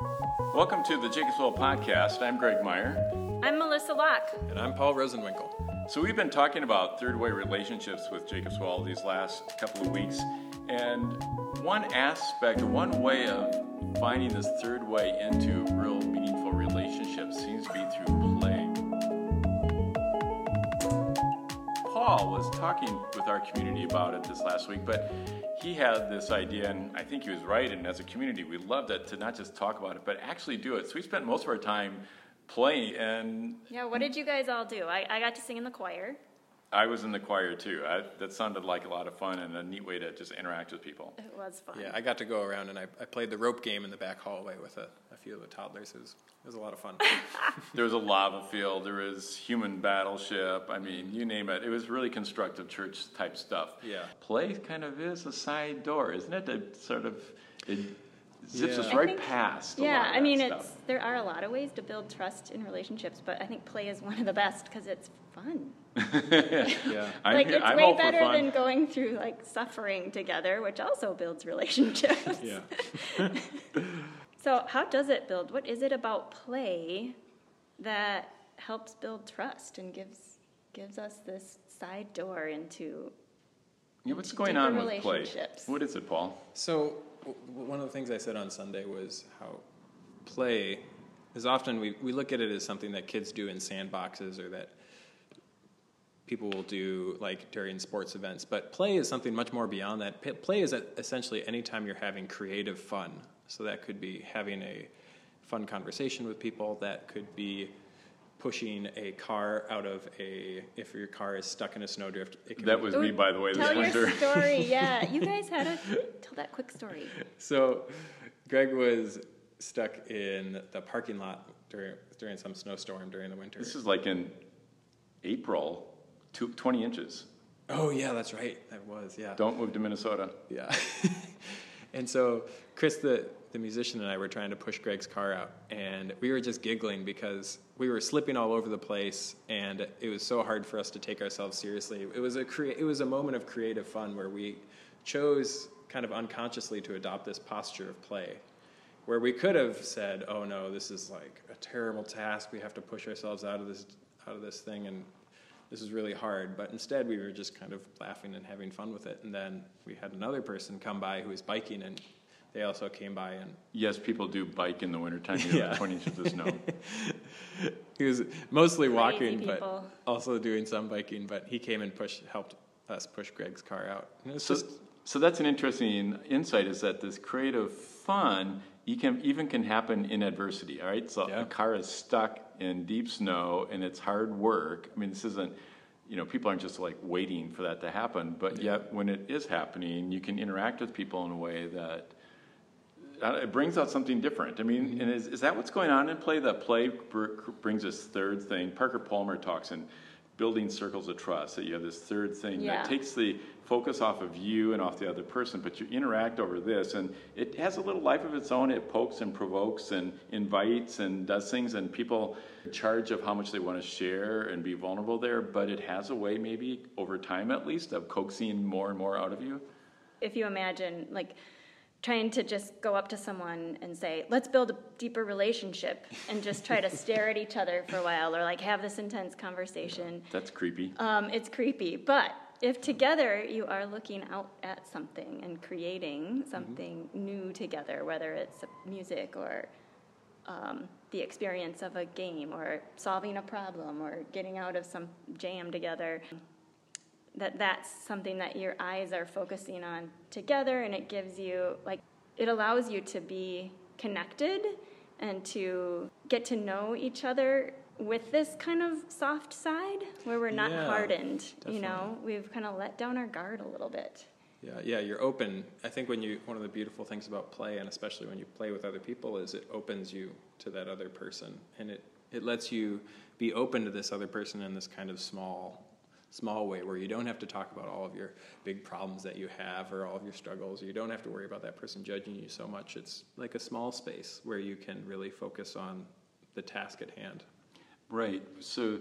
Welcome to the Jacobswell Podcast. I'm Greg Meyer. I'm Melissa Locke. And I'm Paul Rosenwinkel. So we've been talking about third-way relationships with Jacobswell these last couple of weeks. And one aspect, or one way of finding this third way into real meaningful relationships seems to be through play. Paul was talking with our community about it this last week, but he had this idea, and I think he was right, and as a community we loved it to not just talk about it, but actually do it. So we spent most of our time playing. And yeah, what did you guys all do? I got to sing in the choir. I was in the choir too. That sounded like a lot of fun and a neat way to just interact with people. It was fun. Yeah, I got to go around and I played the rope game in the back hallway with a few of the toddlers. It was a lot of fun. There was a lava field. There was human battleship. I mean, you name it. It was really constructive church type stuff. Yeah. Play kind of is a side door, isn't it? It sort of zips us I right think, past. Yeah, I mean, stuff. there are a lot of ways to build trust in relationships, but I think play is one of the best because it's fun. Yeah. I'm way better than going through like suffering together, which also builds relationships. Yeah. So how does it build? What is it about play that helps build trust and gives us this side door into what's going on with play? relationships? What is it, Paul? So one of the things I said on Sunday was how play is often, we look at it as something that kids do in sandboxes or that people will do like during sports events, but play is something much more beyond that. Play is essentially anytime you're having creative fun. So that could be having a fun conversation with people, that could be pushing a car out of if your car is stuck in a snowdrift. That was me, by the way, this Tell winter. your story, yeah. You guys had tell that quick story. So Greg was stuck in the parking lot during some snowstorm during the winter. This is like in April, 20 inches. Oh, yeah, that's right. That was, yeah. Don't move to Minnesota. Yeah. And so Chris, the musician, and I were trying to push Greg's car out, and we were just giggling because we were slipping all over the place, and it was so hard for us to take ourselves seriously. It was a moment of creative fun where we chose kind of unconsciously to adopt this posture of play, where we could have said, "Oh no, this is like a terrible task. We have to push ourselves out of this thing, and this is really hard." But instead, we were just kind of laughing and having fun with it. And then we had another person come by who was biking, and they also came by. And yes, people do bike in the wintertime. Yeah. 20 inches of snow. He was mostly Crazy walking, people. but also doing some biking. But he came and helped us push Greg's car out. And it was So that's an interesting insight, is that this creative fun can happen in adversity, all right? So Yeah. a car is stuck in deep snow, and it's hard work. I mean, this isn't, people aren't just like waiting for that to happen, but yet when it is happening, you can interact with people in a way that it brings out something different. I mean, and is that what's going on in play? That play brings this third thing. Parker Palmer talks in Building Circles of Trust, that you have this third thing that takes the focus off of you and off the other person, but you interact over this, and it has a little life of its own. It pokes and provokes and invites and does things, and people in charge of how much they want to share and be vulnerable there, but it has a way, maybe over time at least, of coaxing more and more out of you. If you imagine, like, trying to just go up to someone and say, let's build a deeper relationship, and just try to stare at each other for a while, or like have this intense conversation. That's creepy. It's creepy, but if together you are looking out at something and creating something new together, whether it's music or the experience of a game or solving a problem or getting out of some jam together, that's something that your eyes are focusing on together, and it gives you, it allows you to be connected and to get to know each other with this kind of soft side where we're not hardened, definitely. We've kind of let down our guard a little bit. Yeah, you're open. I think one of the beautiful things about play, and especially when you play with other people, is it opens you to that other person, and it lets you be open to this other person in this kind of small way, where you don't have to talk about all of your big problems that you have or all of your struggles. You don't have to worry about that person judging you so much. It's like a small space where you can really focus on the task at hand. Right. So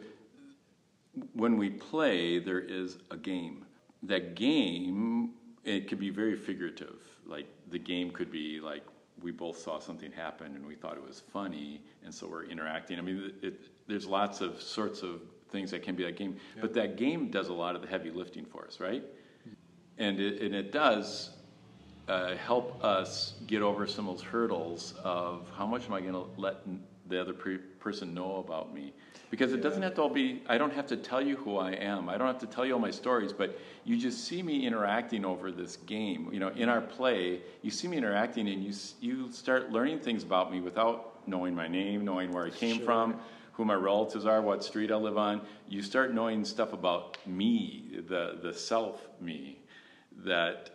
when we play, there is a game. That game, it could be very figurative. Like the game could be like we both saw something happen and we thought it was funny, and so we're interacting. I mean, there's lots of sorts of things that can be that game, but that game does a lot of the heavy lifting for us, right? And it does help us get over some of those hurdles of how much am I going to let the other person know about me? Because it doesn't have to all be, I don't have to tell you who I am. I don't have to tell you all my stories, but you just see me interacting over this game. You know, in our play, you see me interacting and you start learning things about me without knowing my name, knowing where I came from, who my relatives are, what street I live on. You start knowing stuff about me, the self me, that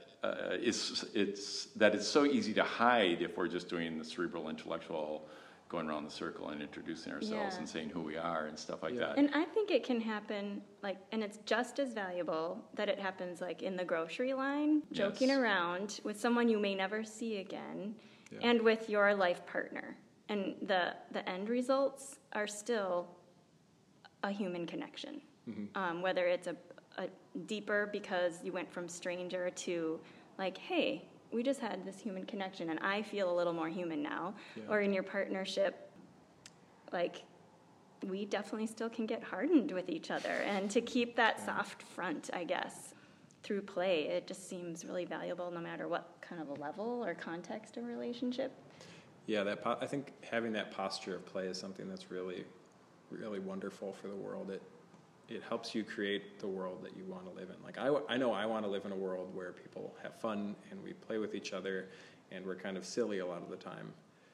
it's so easy to hide if we're just doing the cerebral intellectual, going around the circle and introducing ourselves and saying who we are and stuff like that. And I think it can happen, like, and it's just as valuable that it happens, like, in the grocery line, joking around with someone you may never see again, and with your life partner. And the end results are still a human connection, whether it's a deeper because you went from stranger to, like, hey, we just had this human connection and I feel a little more human now. Or in your partnership, like, we definitely still can get hardened with each other. And to keep that soft front, I guess, through play, it just seems really valuable no matter what kind of a level or context of relationship. Yeah, I think having that posture of play is something that's really, really wonderful for the world. It helps you create the world that you want to live in. Like, I know I want to live in a world where people have fun and we play with each other and we're kind of silly a lot of the time.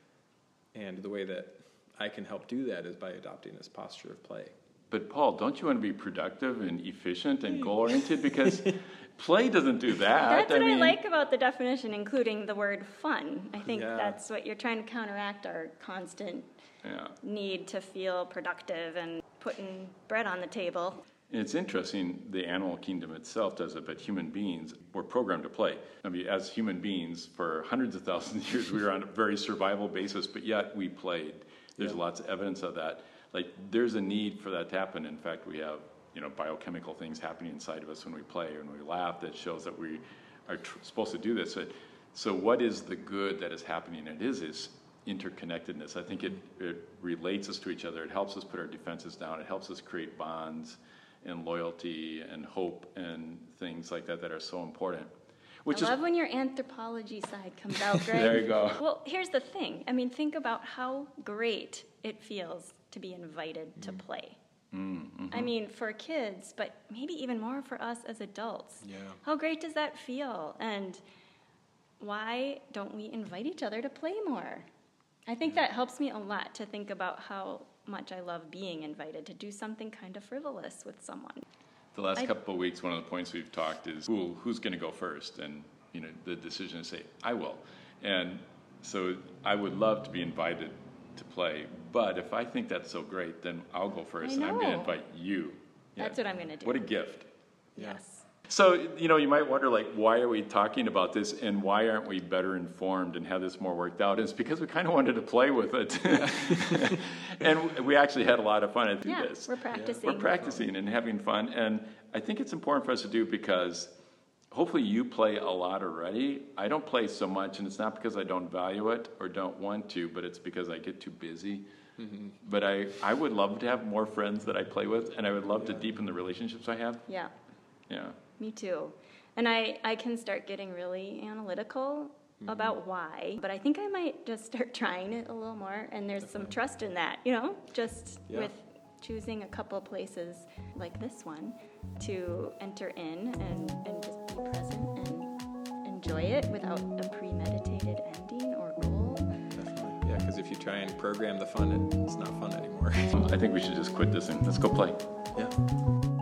And the way that I can help do that is by adopting this posture of play. But Paul, don't you want to be productive and efficient and goal-oriented? Because play doesn't do that. That's what I like about the definition, including the word fun. I think that's what you're trying to counteract, our constant need to feel productive and putting bread on the table. And it's interesting, the animal kingdom itself does it, but human beings, we're programmed to play. I mean, as human beings, for hundreds of thousands of years, we were on a very survival basis, but yet we played. There's lots of evidence of that. Like, there's a need for that to happen. In fact, we have, biochemical things happening inside of us when we play and we laugh that shows that we are supposed to do this. So what is the good that is happening? It is interconnectedness. I think it relates us to each other. It helps us put our defenses down. It helps us create bonds and loyalty and hope and things like that are so important. I love when your anthropology side comes out, Greg. There you go. Well, here's the thing. I mean, think about how great it feels to be invited to play. Mm-hmm. I mean, for kids, but maybe even more for us as adults. Yeah. How great does that feel? And why don't we invite each other to play more? I think that helps me a lot to think about how much I love being invited to do something kind of frivolous with someone. The last couple of weeks, one of the points we've talked is who's going to go first, and the decision is say I will, and so I would love to be invited to play. But if I think that's so great, then I'll go first, and I'm going to invite you. That's what I'm going to do. What a gift! Yes. So you might wonder, like, why are we talking about this, and why aren't we better informed and have this more worked out? And it's because we kind of wanted to play with it, and we actually had a lot of fun at this. We're practicing. We're practicing and having fun, and I think it's important for us to do because hopefully you play a lot already. I don't play so much, and it's not because I don't value it or don't want to, but it's because I get too busy. Mm-hmm. But I would love to have more friends that I play with, and I would love to deepen the relationships I have. Yeah. Yeah. Me too. And I can start getting really analytical about why, but I think I might just start trying it a little more, and there's some trust in that, just with choosing a couple places like this one to enter in and just be present and enjoy it without a premeditated ending or goal. Definitely. Yeah, because if you try and program the fun, it's not fun anymore. I think we should just quit this and let's go play. Yeah.